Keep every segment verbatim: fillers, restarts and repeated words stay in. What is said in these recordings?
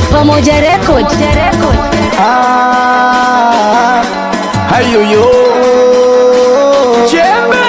Pamoja Record. Ah, hayo yo Chembe.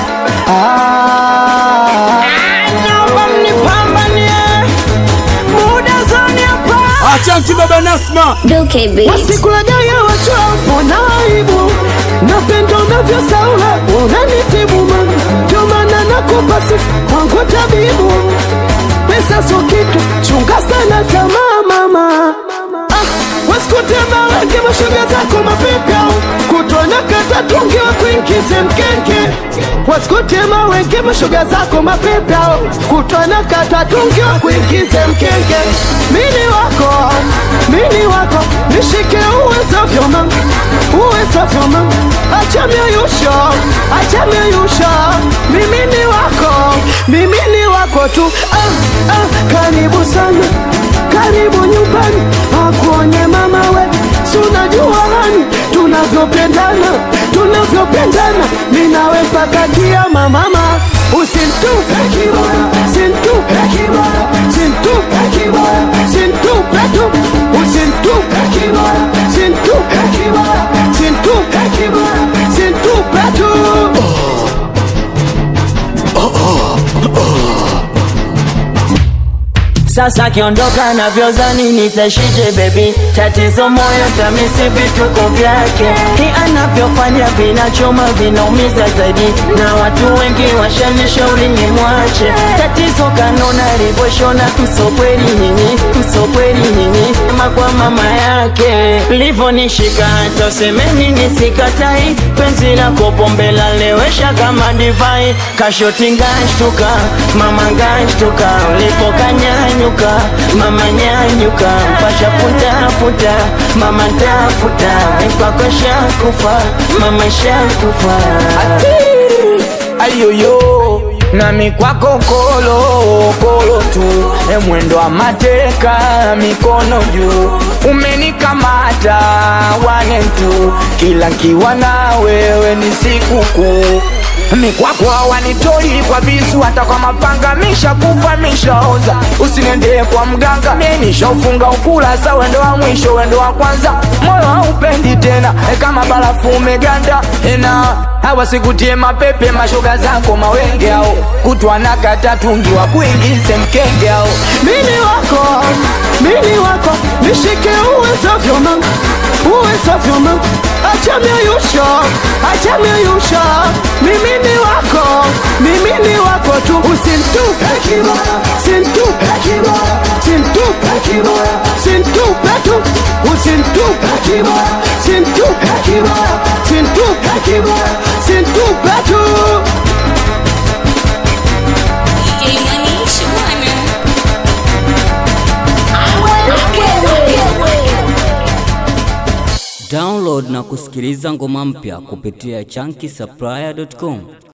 Ah, naomba mnipambanie muda zoni hapa. Achanti baba Nasma Duke Beat. Wasikulaja wacho mbona aibu, napenda unavyosaula unanitibu mama, ndio maana nakupa sifa kwangu tabibu. Pesa sio kitu, chunga sana tamaa mama. Ah, wasikutema wenge mashoga zako mapepe, kutona kata tungi wa kuingize mkenge. Wasikutema wenge mashoga zako mapepe, kutona kata tungi wa kuingize mkenge. Mini wako, mini wako, nishike uwezavyo mama, uwezavyo mama. Acha mioyusho, acha mioyusho, mimi ni wako, mimi ni wako tu. Ah, ah, karibu sana, karibu nyumbani, akuone mama we. Sunajua hani, tunavyopendana, tunavyopendana, ninawe mpaka kiyama mama. Usinitupe kibaya, usinitupe kibaya, usinitupe kibaya, usinitupe tu. Usinitupe kibaya, usinitupe kibaya, usinitupe kibaya, usinitupe tu. Sasa kiondoka na vyozani nitashije baby, tatizo moyo tamisi vituko vyake. Ni anavyofanya vinachoma vinaumiza zaidi, na watu wengi washanishauri ni mwache. Tatizo kanona rivoshona, msokweli nyinyi, msokweli nyinyi. Ema kwa mama yake livo nishika, hata usemeni nisikatai. Penzi lako pombe lalewesha kama divai. Kashoti ngashtuka, mama ngashtuka, ulipo kanyanya mama nyanyuka, mpasha futa futa, mama tafuta, mpako shakufa, mama shakufa. Ayoyo, nami kwako kolo, kolo tu. E mwendo wa mateka, mikono juu. Umenikamata, wane tu. Kila kiwa na wewe ni sikukuu. Mikwako hawanitoi kwa visu, hata kwa mapanga misha kufa misha oza. Usiniendee kwa mganga, menisha ufunga ukurasa. Wendo wa mwisho, wendo wa kwanza, moyo haupendi tena. E kama barafu umeganda, ena hawa sikutie mapepe. Mashoga zako mawenge hao, kutwa na kata tungi wa kuingize mkenge hao. Mini wako, mini wako, nishike uwezavyo mama, uwezavyo mama. Acha mioyusho, acha mioyusho, mimi ni wako, mimi ni wako tu. Usinitupe kibaya, usinitupe kibaya, usinitupe kibaya, usinitupe tu. Usinitupe kibaya, usinitupe kibaya, usinitupe kibaya, usinitupe tu. Download na kusikiliza ngoma mpya kupitia chunky supplier dot com.